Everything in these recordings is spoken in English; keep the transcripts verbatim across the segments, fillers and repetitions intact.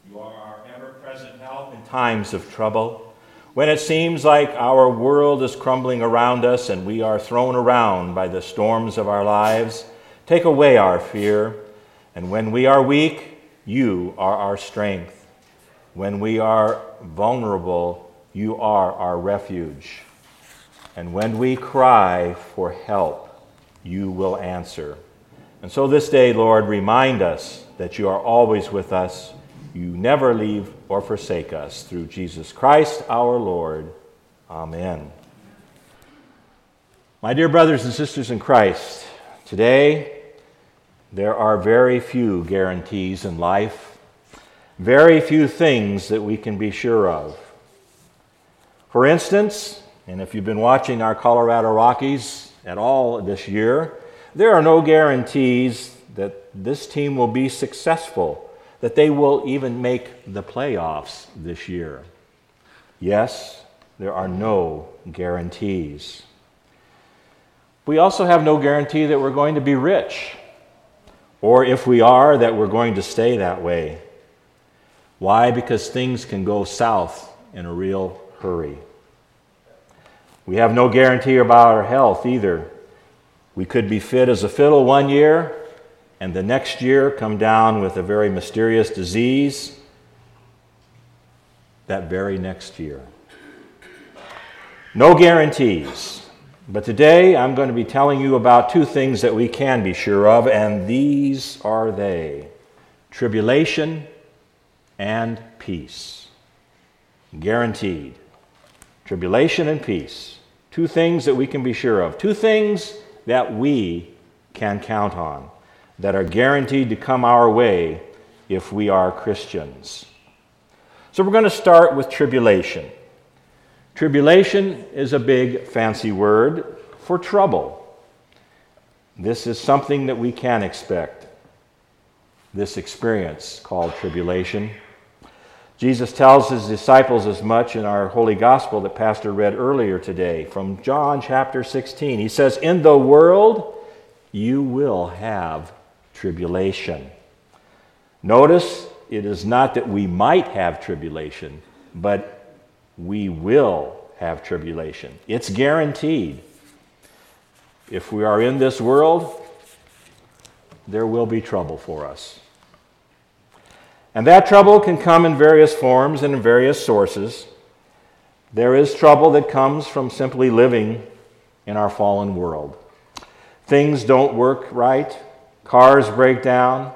You are our ever-present help in times of trouble. When it seems like our world is crumbling around us and we are thrown around by the storms of our lives, take away our fear. And when we are weak, you are our strength. When we are vulnerable, you are our refuge. And when we cry for help, you will answer. And so this day, Lord, remind us that you are always with us. You never leave or forsake us. Through Jesus Christ our Lord. Amen. My dear brothers and sisters in Christ, today there are very few guarantees in life, very few things that we can be sure of. For instance, and if you've been watching our Colorado Rockies at all this year, there are no guarantees that this team will be successful, that they will even make the playoffs this year. Yes, there are no guarantees. We also have no guarantee that we're going to be rich, or if we are, that we're going to stay that way. Why? Because things can go south in a real hurry. We have no guarantee about our health either. We could be fit as a fiddle one year, and the next year come down with a very mysterious disease that very next year. No guarantees. But today I'm going to be telling you about two things that we can be sure of, and these are they: tribulation and peace. Guaranteed. Tribulation and peace. Two things that we can be sure of. Two things that we can count on, that are guaranteed to come our way if we are Christians. So we're going to start with tribulation. Tribulation is a big, fancy word for trouble. This is something that we can expect, this experience called tribulation. Jesus tells his disciples as much in our Holy Gospel that Pastor read earlier today from John chapter sixteen. He says, "In the world you will have tribulation." Notice, it is not that we might have tribulation, but we will have tribulation. It's guaranteed. If we are in this world, there will be trouble for us. And that trouble can come in various forms and in various sources. There is trouble that comes from simply living in our fallen world. Things don't work right. Cars break down.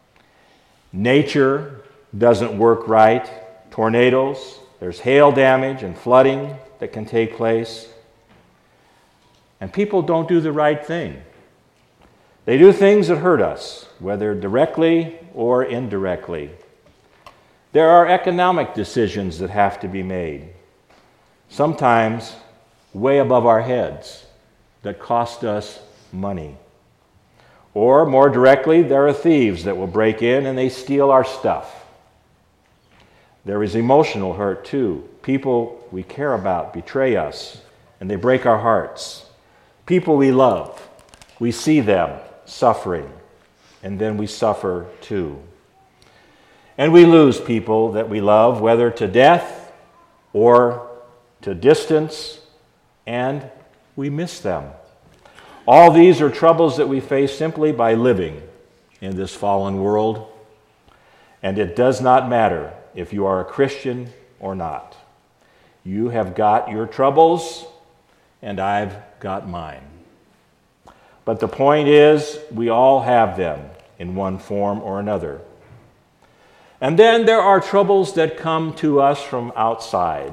Nature doesn't work right. Tornadoes. There's hail damage and flooding that can take place. And people don't do the right thing. They do things that hurt us, whether directly or indirectly. There are economic decisions that have to be made, sometimes way above our heads, that cost us money. Or more directly, there are thieves that will break in and they steal our stuff. There is emotional hurt too. People we care about betray us and they break our hearts. People we love, we see them suffering and then we suffer too. And we lose people that we love, whether to death or to distance, and we miss them. All these are troubles that we face simply by living in this fallen world. And it does not matter if you are a Christian or not. You have got your troubles, and I've got mine. But the point is, we all have them in one form or another. And then there are troubles that come to us from outside.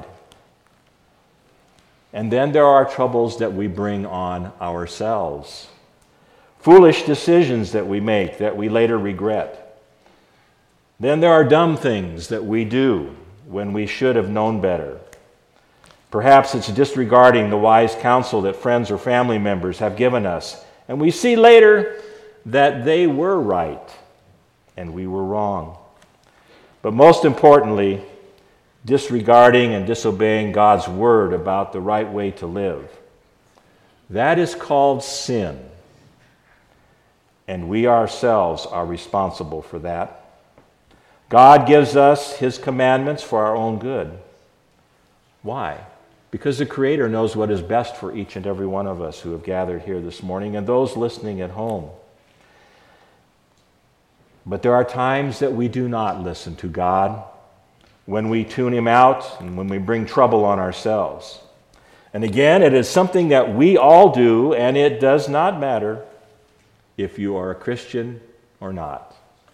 And then there are troubles that we bring on ourselves. Foolish decisions that we make that we later regret. Then there are dumb things that we do when we should have known better. Perhaps it's disregarding the wise counsel that friends or family members have given us. And we see later that they were right and we were wrong. But most importantly, disregarding and disobeying God's word about the right way to live. That is called sin. And we ourselves are responsible for that. God gives us his commandments for our own good. Why? Because the Creator knows what is best for each and every one of us who have gathered here this morning and those listening at home. But there are times that we do not listen to God, when we tune him out and when we bring trouble on ourselves. And again, it is something that we all do, and it does not matter if you are a Christian or not.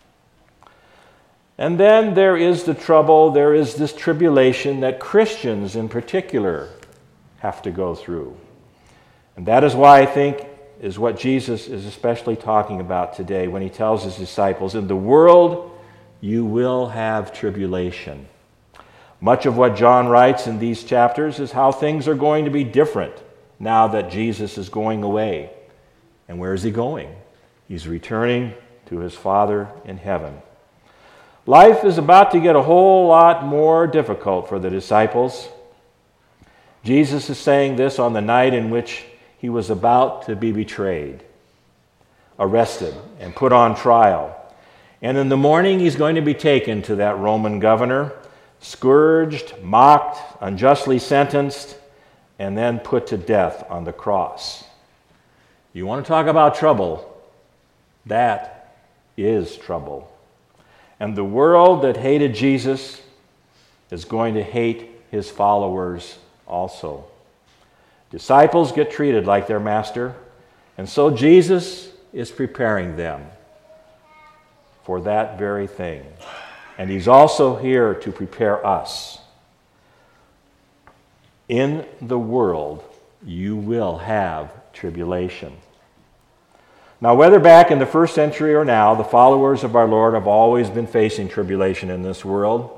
And then there is the trouble, there is this tribulation that Christians in particular have to go through. And that is why I think is what Jesus is especially talking about today when he tells his disciples, in the world you will have tribulation. Much of what John writes in these chapters is how things are going to be different now that Jesus is going away. And where is he going? He's returning to his Father in heaven. Life is about to get a whole lot more difficult for the disciples. Jesus is saying this on the night in which he was about to be betrayed, arrested, and put on trial. And in the morning, he's going to be taken to that Roman governor, scourged, mocked, unjustly sentenced, and then put to death on the cross. You want to talk about trouble? That is trouble. And the world that hated Jesus is going to hate his followers also. Disciples get treated like their master, and so Jesus is preparing them for that very thing. And he's also here to prepare us. In the world, you will have tribulation. Now, whether back in the first century or now, the followers of our Lord have always been facing tribulation in this world.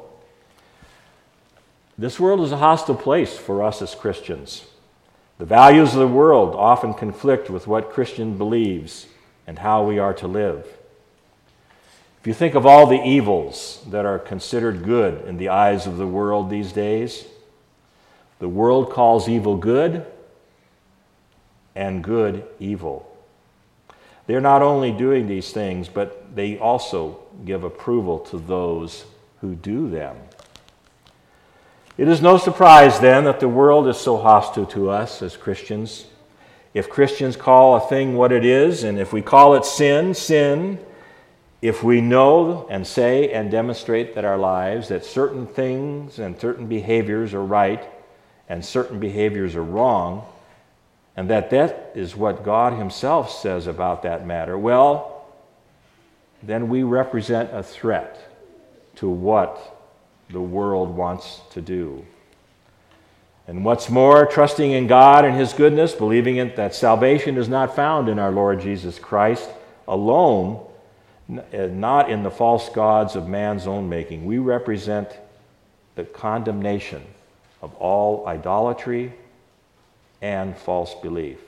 This world is a hostile place for us as Christians. The values of the world often conflict with what Christian believes and how we are to live. If you think of all the evils that are considered good in the eyes of the world these days, the world calls evil good and good evil. They're not only doing these things, but they also give approval to those who do them. It is no surprise then that the world is so hostile to us as Christians. If Christians call a thing what it is, and if we call it sin, sin, if we know and say and demonstrate that our lives, that certain things and certain behaviors are right and certain behaviors are wrong, and that that is what God himself says about that matter, well, then we represent a threat to what the world wants to do. And what's more, trusting in God and his goodness, believing in, that salvation is not found in our Lord Jesus Christ alone, not in the false gods of man's own making. We represent the condemnation of all idolatry and false belief.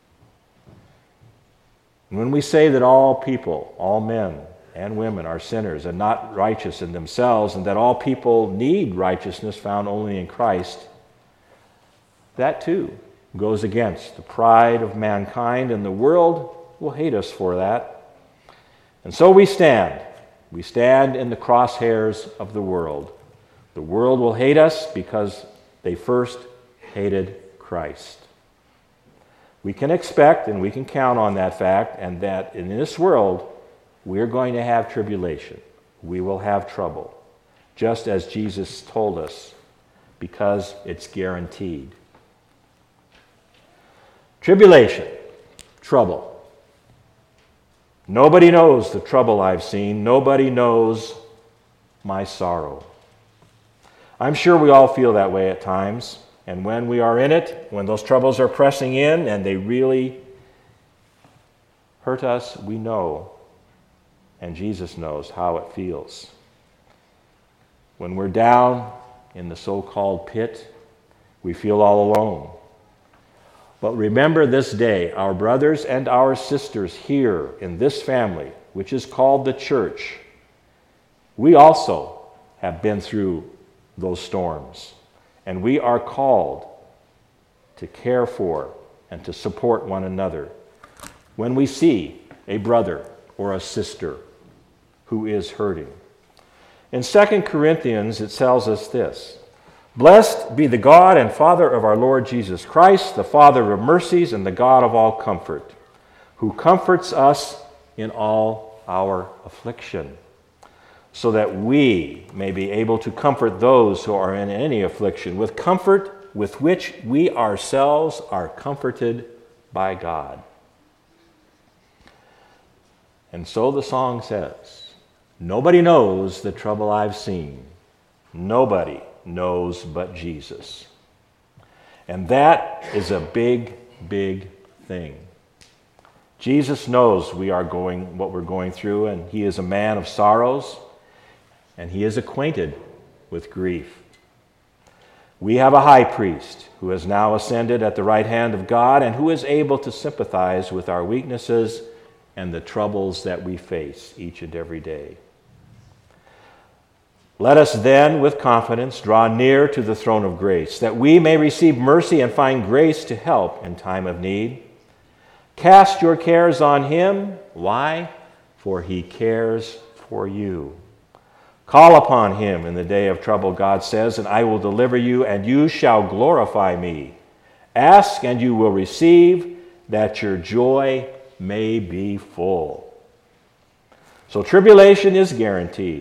And when we say that all people, all men and women are sinners and not righteous in themselves, and that all people need righteousness found only in Christ, that too goes against the pride of mankind, and the world will hate us for that. And so we stand. We stand in the crosshairs of the world. The world will hate us because they first hated Christ. We can expect and we can count on that fact, and that in this world we're going to have tribulation. We will have trouble, just as Jesus told us, because it's guaranteed. Tribulation, trouble. Nobody knows the trouble I've seen. Nobody knows my sorrow. I'm sure we all feel that way at times. And when we are in it, when those troubles are pressing in and they really hurt us, we know, and Jesus knows how it feels. When we're down in the so-called pit, we feel all alone. But remember this day, our brothers and our sisters here in this family, which is called the church, we also have been through those storms. And we are called to care for and to support one another when we see a brother or a sister who is hurting. In Second Corinthians, it tells us this: "Blessed be the God and Father of our Lord Jesus Christ, the Father of mercies and the God of all comfort, who comforts us in all our affliction, so that we may be able to comfort those who are in any affliction with comfort with which we ourselves are comforted by God." And so the song says, "Nobody knows the trouble I've seen. Nobody knows but Jesus." And that is a big, big thing. Jesus knows we are going what we're going through, and he is a man of sorrows, and he is acquainted with grief. We have a high priest who has now ascended at the right hand of God and who is able to sympathize with our weaknesses and the troubles that we face each and every day. Let us then, with confidence, draw near to the throne of grace, that we may receive mercy and find grace to help in time of need. Cast your cares on him. Why? For he cares for you. Call upon him in the day of trouble, God says, and I will deliver you, and you shall glorify me. Ask, and you will receive, that your joy may be full. So tribulation is guaranteed,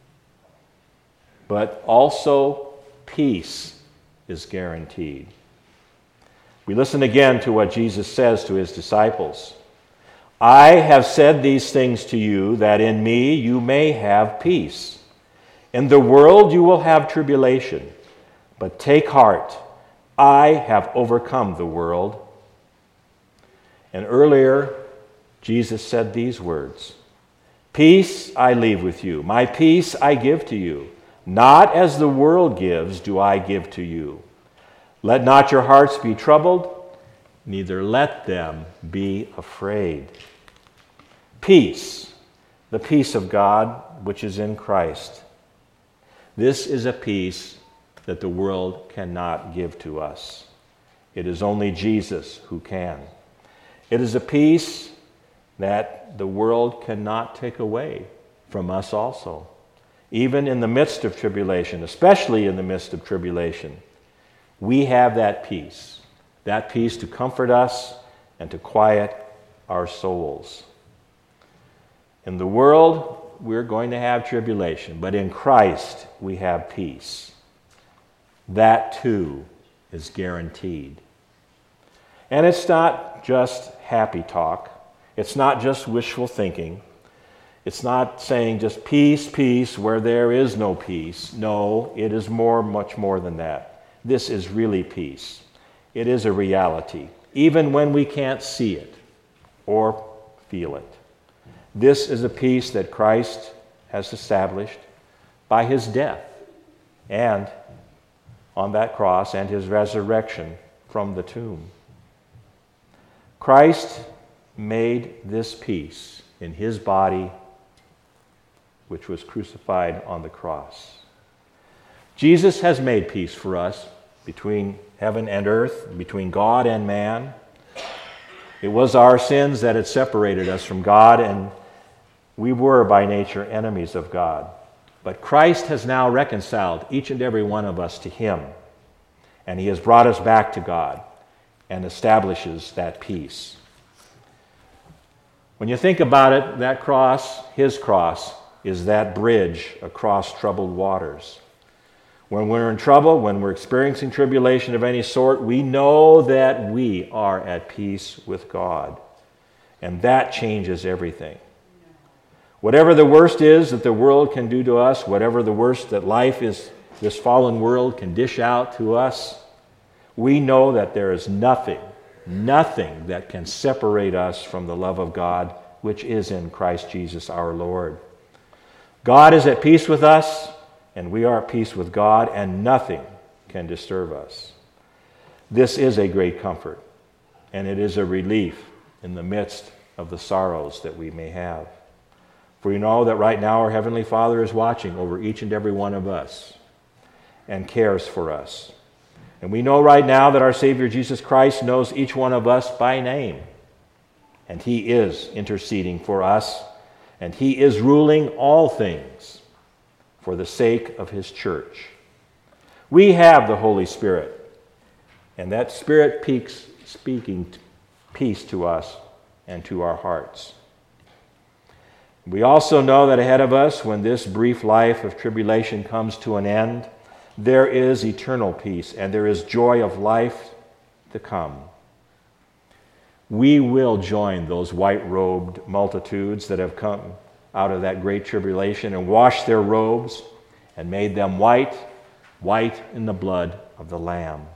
but also peace is guaranteed. We listen again to what Jesus says to his disciples. "I have said these things to you, that in me you may have peace. In the world you will have tribulation, but take heart, I have overcome the world." And earlier, Jesus said these words, "Peace I leave with you, my peace I give to you. Not as the world gives do I give to you. Let not your hearts be troubled, neither let them be afraid." Peace, the peace of God which is in Christ. This is a peace that the world cannot give to us. It is only Jesus who can. It is a peace that the world cannot take away from us also. Even in the midst of tribulation, especially in the midst of tribulation, we have that peace, that peace to comfort us and to quiet our souls. In the world, we're going to have tribulation, but in Christ, we have peace. That too is guaranteed. And it's not just happy talk. It's not just wishful thinking. It's not saying just peace, peace, where there is no peace. No, it is more, much more than that. This is really peace. It is a reality, even when we can't see it or feel it. This is a peace that Christ has established by his death and on that cross and his resurrection from the tomb. Christ made this peace in his body, which was crucified on the cross. Jesus has made peace for us between heaven and earth, between God and man. It was our sins that had separated us from God, and we were by nature enemies of God. But Christ has now reconciled each and every one of us to him, and he has brought us back to God and establishes that peace. When you think about it, that cross, his cross, is that bridge across troubled waters. When we're in trouble, when we're experiencing tribulation of any sort, we know that we are at peace with God. And that changes everything. Whatever the worst is that the world can do to us, whatever the worst that life is, this fallen world can dish out to us, we know that there is nothing, nothing that can separate us from the love of God, which is in Christ Jesus our Lord. God is at peace with us, and we are at peace with God, and nothing can disturb us. This is a great comfort, and it is a relief in the midst of the sorrows that we may have. For you know that right now our Heavenly Father is watching over each and every one of us and cares for us. And we know right now that our Savior Jesus Christ knows each one of us by name, and he is interceding for us, and he is ruling all things for the sake of his church. We have the Holy Spirit, and that Spirit peaks, speaking peace to us and to our hearts. We also know that ahead of us, when this brief life of tribulation comes to an end, there is eternal peace and there is joy of life to come. We will join those white-robed multitudes that have come out of that great tribulation and washed their robes and made them white, white in the blood of the Lamb.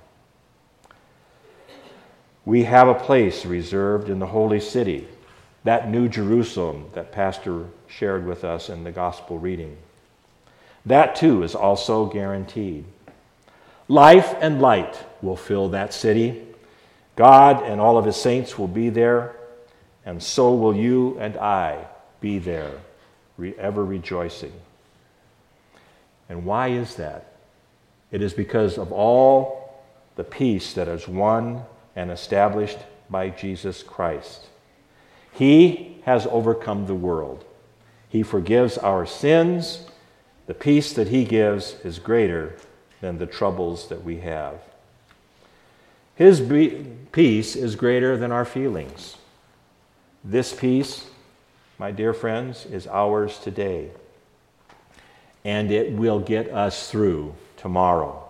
We have a place reserved in the holy city, that New Jerusalem that Pastor shared with us in the gospel reading. That too is also guaranteed. Life and light will fill that city. God and all of his saints will be there, and so will you and I be there, ever rejoicing. And why is that? It is because of all the peace that is won and established by Jesus Christ. He has overcome the world. He forgives our sins. The peace that he gives is greater than the troubles that we have. His be- peace is greater than our feelings. This peace, my dear friends, is ours today, and it will get us through tomorrow.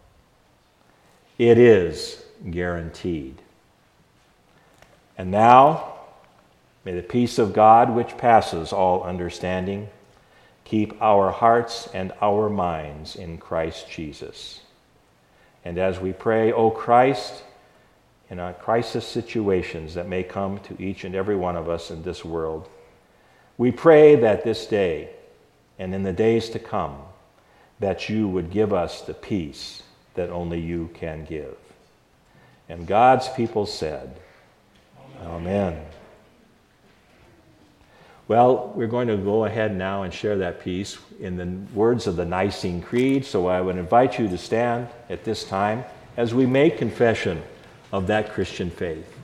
It is guaranteed. And now, may the peace of God, which passes all understanding, keep our hearts and our minds in Christ Jesus. And as we pray, O Christ, in our crisis situations that may come to each and every one of us in this world, we pray that this day and in the days to come, that you would give us the peace that only you can give. And God's people said, Amen. Well, we're going to go ahead now and share that peace in the words of the Nicene Creed, so I would invite you to stand at this time as we make confession of that Christian faith.